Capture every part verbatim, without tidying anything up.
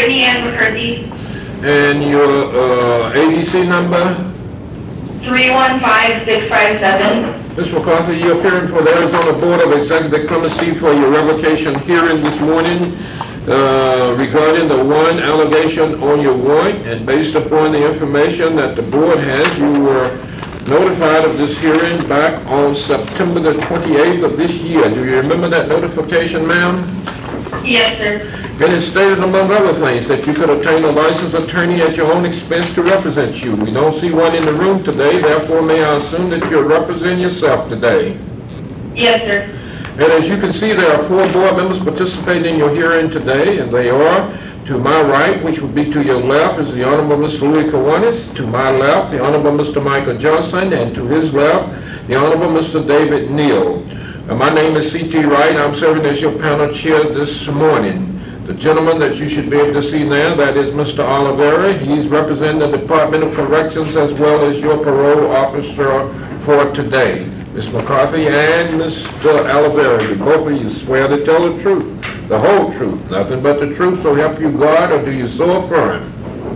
Brittany Ann McCarthy. And your uh, A D C number? three one five six five seven. Miz McCarthy, you're appearing for the Arizona Board of Executive Clemency for your revocation hearing this morning uh, regarding the one allegation on your warrant, and based upon the information that the board has, you were notified of this hearing back on September the twenty-eighth of this year. Do you remember that notification, ma'am? Yes, sir. And it stated, among other things, that you could obtain a licensed attorney at your own expense to represent you. We don't see one in the room today, therefore may I assume that you're representing yourself today? Yes, sir. And as you can see, there are four board members participating in your hearing today, and they are, to my right, which would be to your left, is the Honorable Mister Louis Kiwanis. To my left, the Honorable Mister Michael Johnson, and to his left, the Honorable Mister David Neal. Uh, my name is C T Wright. I'm serving as your panel chair this morning. The gentleman that you should be able to see now, that is Mister Oliveri. He's representing the Department of Corrections as well as your parole officer for today. Miz McCarthy and Mister Oliveri, both of you swear to tell the truth, the whole truth, nothing but the truth, so help you God, or do you so affirm?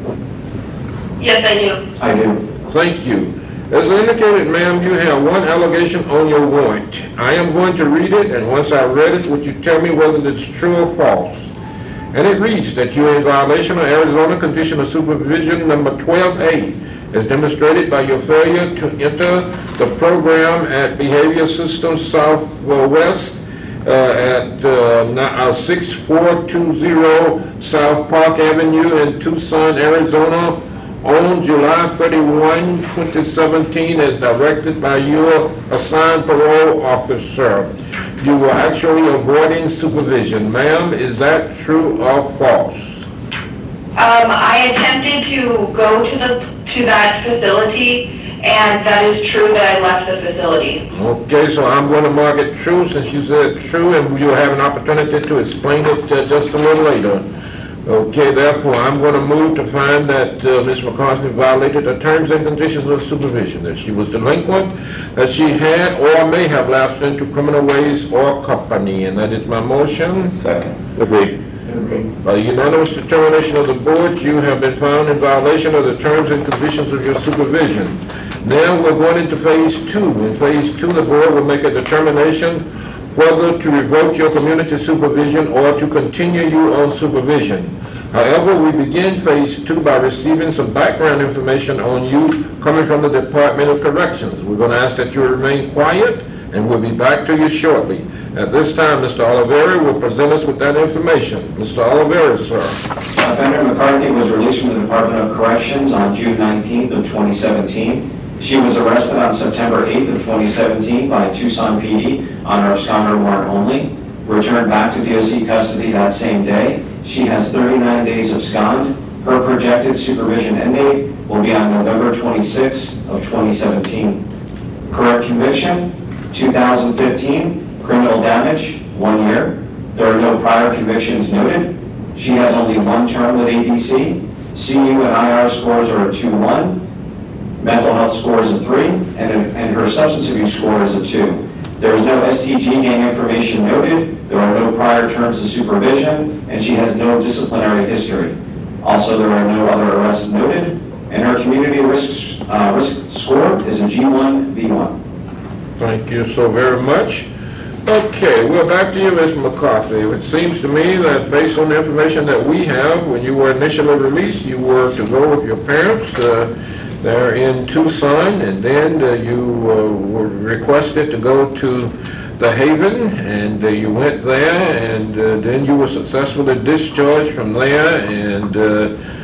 Yes, I do. I do. Thank you. As indicated, ma'am, you have one allegation on your warrant. I am going to read it, and once I read it, would you tell me whether it's true or false? And it reads that you are in violation of Arizona Condition of Supervision number twelve A, as demonstrated by your failure to enter the program at Behavior Systems Southwest uh, at uh, six four two zero South Park Avenue in Tucson, Arizona, on July thirty-first, twenty seventeen, as directed by your assigned parole officer. You were actually avoiding supervision. Ma'am, is that true or false? Um, I attempted to go to the to that facility, and that is true that I left the facility. Okay, so I'm going to mark it true since you said true, and you'll have an opportunity to explain it uh, just a little later. Okay, therefore, I'm going to move to find that uh, Miz McCarthy violated the terms and conditions of supervision, that she was delinquent, that she had or may have lapsed into criminal ways or company, and that is my motion. Second. Agreed. By the unanimous determination of the board, you have been found in violation of the terms and conditions of your supervision. Now we're going into phase two. In phase two, the board will make a determination whether to revoke your community supervision or to continue you on supervision. However, we begin phase two by receiving some background information on you coming from the Department of Corrections. We're going to ask that you remain quiet, and we'll be back to you shortly. At this time, Mister Oliveri will present us with that information. Mister Oliveri, sir. Offender McCarthy was released from the Department of Corrections on June nineteenth of twenty seventeen. She was arrested on September eighth of twenty seventeen by Tucson P D on her absconder warrant only. Returned back to D O C custody that same day. She has thirty-nine days abscond. Her projected supervision end date will be on November twenty-sixth of twenty seventeen. Correct conviction, two thousand fifteen, criminal damage, one year. There are no prior convictions noted. She has only one term with A D C. C U and I R scores are a two one. Mental health score is a three, and, and her substance abuse score is a two. There is no S T G gang information noted. There are no prior terms of supervision, and she has no disciplinary history. Also, there are no other arrests noted, and her community risk, uh, risk score is a G one V one. Thank you so very much. Okay, well, back to you, Miz McCarthy. It seems to me that based on the information that we have, when you were initially released, you were to go with your parents. Uh, They're in Tucson, and then uh, you uh, were requested to go to the Haven, and uh, you went there, and uh, then you were successfully discharged from there, and uh,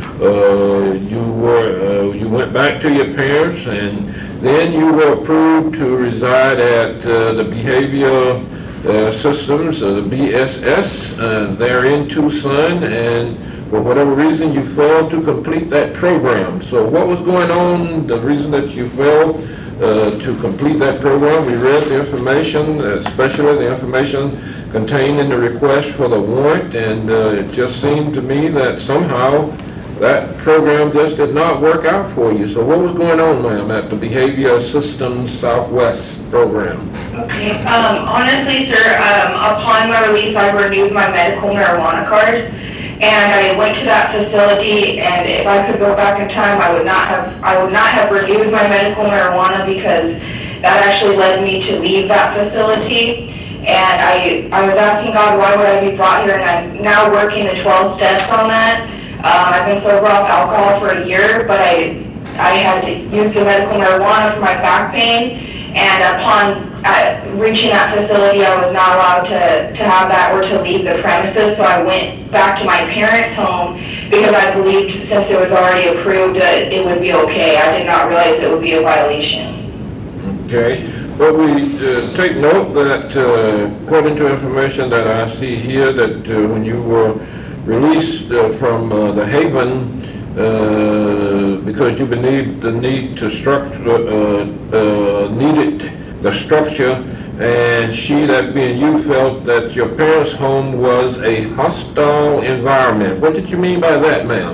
uh, you were uh, you went back to your parents, and then you were approved to reside at uh, the Behavior uh, Systems, uh, the B S S, uh, there in Tucson, and for whatever reason, you failed to complete that program. So what was going on, the reason that you failed uh, to complete that program? We read the information, especially the information contained in the request for the warrant, and uh, it just seemed to me that somehow that program just did not work out for you. So what was going on, ma'am, at the Behavior Systems Southwest program? Okay. Um, honestly, sir, um, upon my release, I renewed my medical marijuana card. and I went to that facility, and if I could go back in time, I would not have, I would not have renewed my medical marijuana, because that actually led me to leave that facility. And I, I was asking God, why would I be brought here? And I'm now working the twelve steps on that. Um, I've been sober off alcohol for a year, but I, I had to use the medical marijuana for my back pain. And upon uh, reaching that facility, I was not allowed to, to have that or to leave the premises. So I went back to my parents' home because I believed, since it was already approved, that it would be okay. I did not realize it would be a violation. Okay. Well, we uh, take note that uh, according to information that I see here, that uh, when you were released uh, from uh, the Haven, uh, because you believed the need to structure, uh, uh, needed the structure, and she, that being you, felt that your parents' home was a hostile environment. What did you mean by that, ma'am?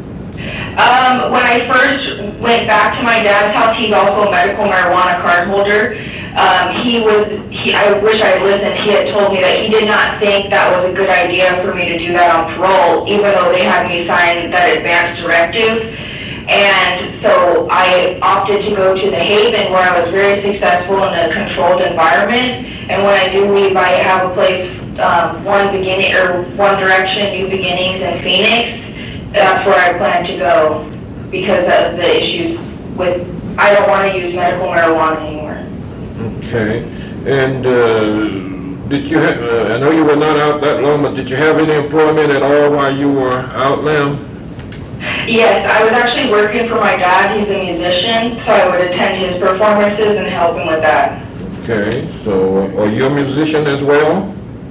Um, when I first went back to my dad's house, he's also a medical marijuana card holder. Um, he was, he, I wish I had listened, he had told me that he did not think that was a good idea for me to do that on parole, even though they had me sign that advance directive. And so I opted to go to the Haven, where I was very successful in a controlled environment. And when I do leave, I have a place, um, one beginning, or One Direction, New Beginnings in Phoenix. That's where I plan to go because of the issues with, I don't want to use medical marijuana anymore. Okay. And uh, did you have, uh, I know you were not out that long, but did you have any employment at all while you were out, ma'am? Yes, I was actually working for my dad. He's a musician, so I would attend his performances and help him with that. Okay. So uh, are you a musician as well?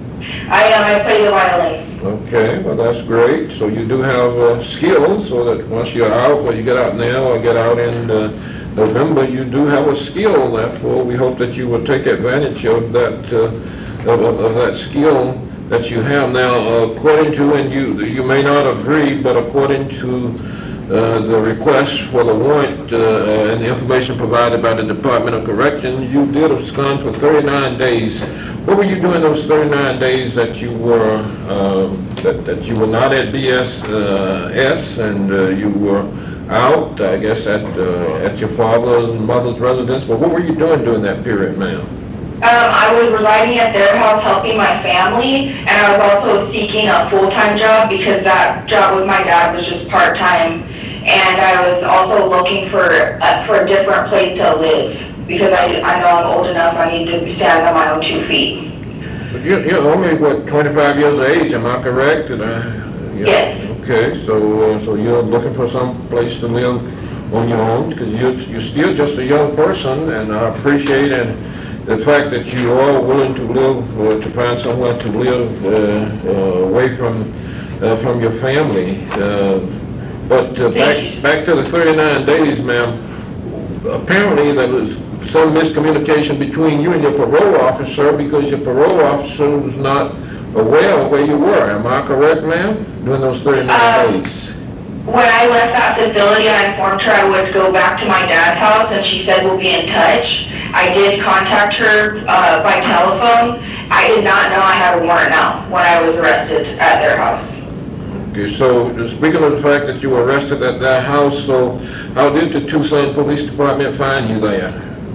I am. I play the violin. Okay, well, that's great. So you do have uh, skills, so that once you're out, whether you get out now or get out in uh, November, you do have a skill. Therefore, we hope that you will take advantage of that uh, of, of, of that skill that you have now. Uh, according to, and you you may not agree, but according to uh, the request for the warrant uh, and the information provided by the Department of Corrections, you did abscond for thirty-nine days. What were you doing those thirty-nine days that you were um, that, that you were not at B S uh, S and uh, you were out, I guess, at uh, at your father's and mother's residence? But what were you doing during that period, ma'am? Um, I was residing at their house helping my family, and I was also seeking a full-time job because that job with my dad was just part-time. And I was also looking for uh, for a different place to live because I, I know I'm old enough, I need to stand on my own two feet. But you're, you're only, what, twenty-five years of age, am I correct? Did I, yeah. Yes. Okay, so uh, so you're looking for some place to live on your own, because you're, you're still just a young person, and I appreciate and the fact that you are willing to live, uh, to find somewhere to live uh, uh, away from uh, from your family. Uh, but uh, back back to the thirty-nine days, ma'am. Apparently there was some miscommunication between you and your parole officer, because your parole officer was not aware of where you were. Am I correct, ma'am? During those thirty-nine um, days. When I left that facility, I informed her I would go back to my dad's house, and she said we'll be in touch. I did contact her uh, by telephone. I did not know I had a warrant out when I was arrested at their house. Okay, so speaking of the fact that you were arrested at that house, so how did the Tucson Police Department find you there?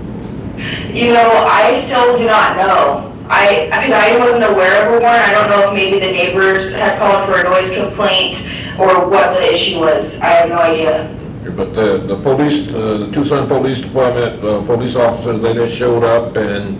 You know, I still do not know. I, because I wasn't aware of a warrant. I don't know if maybe the neighbors had called for a noise complaint or what the issue was. I have no idea. But the, the police, uh, the Tucson Police Department, uh, police officers, they just showed up and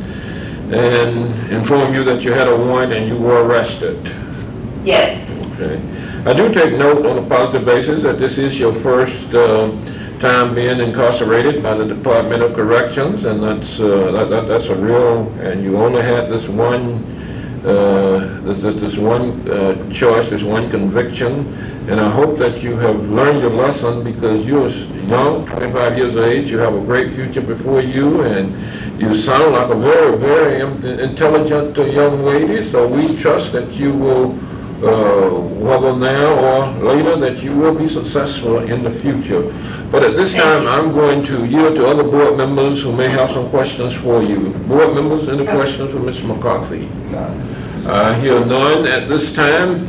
and informed you that you had a warrant and you were arrested. Yes. Okay. I do take note on a positive basis that this is your first uh, time being incarcerated by the Department of Corrections, and that's uh, that, that, that's a real. And you only had this one. Uh, this, this, this one uh, choice, this one conviction, and I hope that you have learned your lesson, because you're young, twenty-five years of age, you have a great future before you, and you sound like a very, very intelligent uh, young lady, so we trust that you will, uh, whether now or later, that you will be successful in the future. But at this time, I'm going to yield to other board members who may have some questions for you. Board members, any questions for Mister McCarthy? I hear none at this time.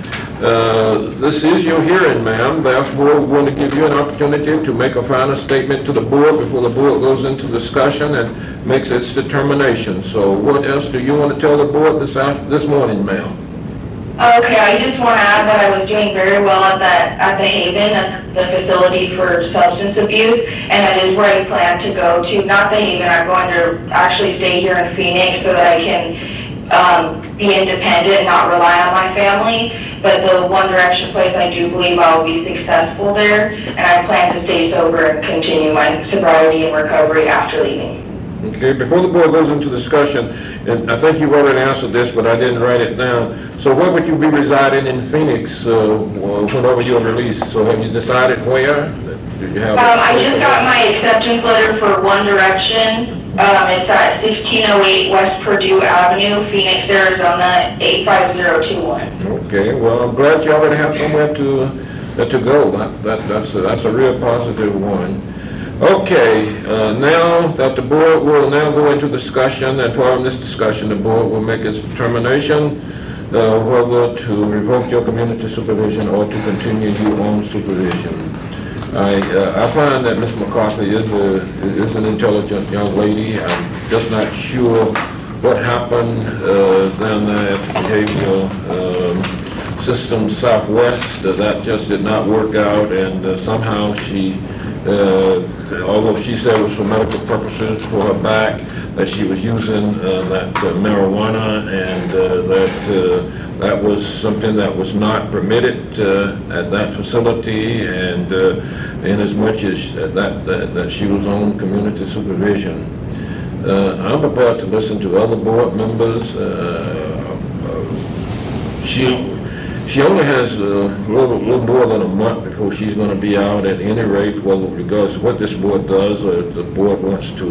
Uh, This is your hearing, ma'am. Therefore, we want to give you an opportunity to make a final statement to the board before the board goes into discussion and makes its determination. So what else do you want to tell the board this af- this morning, ma'am? Okay, I just want to add that I was doing very well at that, at the Haven, at the facility for substance abuse, and that is where I plan to go to. Not the Haven, I'm going to actually stay here in Phoenix so that I can um, be independent and not rely on my family. But the One Direction place, I do believe I'll be successful there, and I plan to stay sober and continue my sobriety and recovery after leaving. Okay, before the board goes into discussion, and I think you've already answered this, but I didn't write it down. So where would you be residing in Phoenix uh, whenever you're released? So have you decided where? Do you have? Um, I just got my acceptance letter for One Direction. Um, it's at sixteen oh eight West Purdue Avenue, Phoenix, Arizona, eight five zero two one. Okay, well, I'm glad you already have somewhere to uh, to go. That, that that's a, that's a real positive one. Okay, uh, now that the board will now go into discussion, and following this discussion, the board will make its determination uh, whether to revoke your community supervision or to continue you on supervision. I, uh, I find that Miz McCarthy is, a, is an intelligent young lady. I'm just not sure what happened uh, down there at the Behavioral um, System Southwest. Uh, that just did not work out, and uh, somehow she Uh, although she said it was for medical purposes for her back, that she was using uh, that uh, marijuana, and uh, that uh, that was something that was not permitted uh, at that facility, and uh, in as much as that, that, that she was on community supervision. Uh, I'm prepared to listen to other board members. Uh, uh, she She only has a little, little more than a month before she's going to be out at any rate, whether regardless of what this board does, or if the board wants to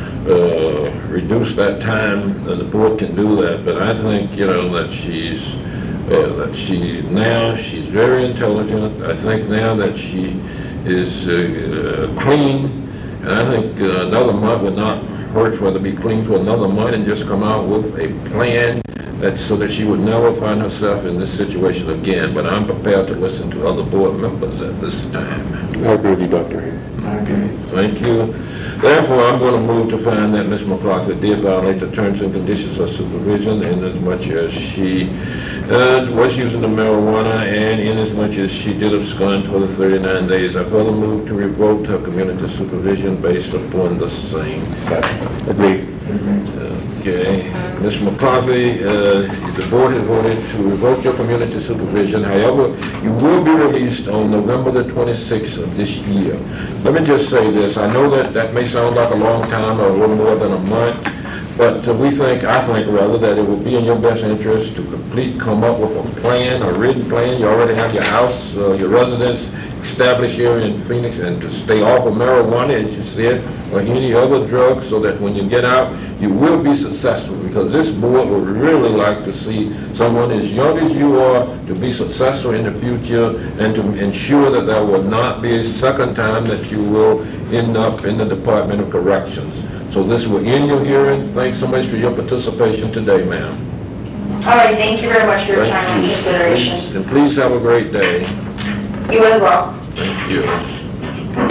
uh, reduce that time, uh, the board can do that. But I think, you know, that she's, uh, that she now, she's very intelligent. I think now that she is uh, clean, and I think uh, another month would not hurt for her to be clean for another month and just come out with a plan that's so that she would never find herself in this situation again. But I'm prepared to listen to other board members at this time. I agree with you, Doctor Okay, thank you. Therefore, I'm going to move to find that Miz McCarthy did violate the terms and conditions of supervision in as much as she uh, was using the marijuana, and in as much as she did abscond for the thirty-nine days. I further move to revoke her community supervision based upon the same. Agreed. Okay. Miz McCarthy, uh, the board has voted to revoke your community supervision. However, you will be released on November the twenty-sixth of this year. Let me just say this. I know that that may sound like a long time or a little more than a month, but uh, we think, I think rather, that it would be in your best interest to complete, come up with a plan, a written plan. You already have your house, uh, your residence established here in Phoenix, and to stay off of marijuana, as you said, or any other drug, so that when you get out, you will be successful, because this board would really like to see someone as young as you are to be successful in the future, and to ensure that there will not be a second time that you will end up in the Department of Corrections. So this will end your hearing. Thanks so much for your participation today, ma'am. All right, thank you very much for your Thank time and you. consideration. Please, and please have a great day. You as well. Thank you.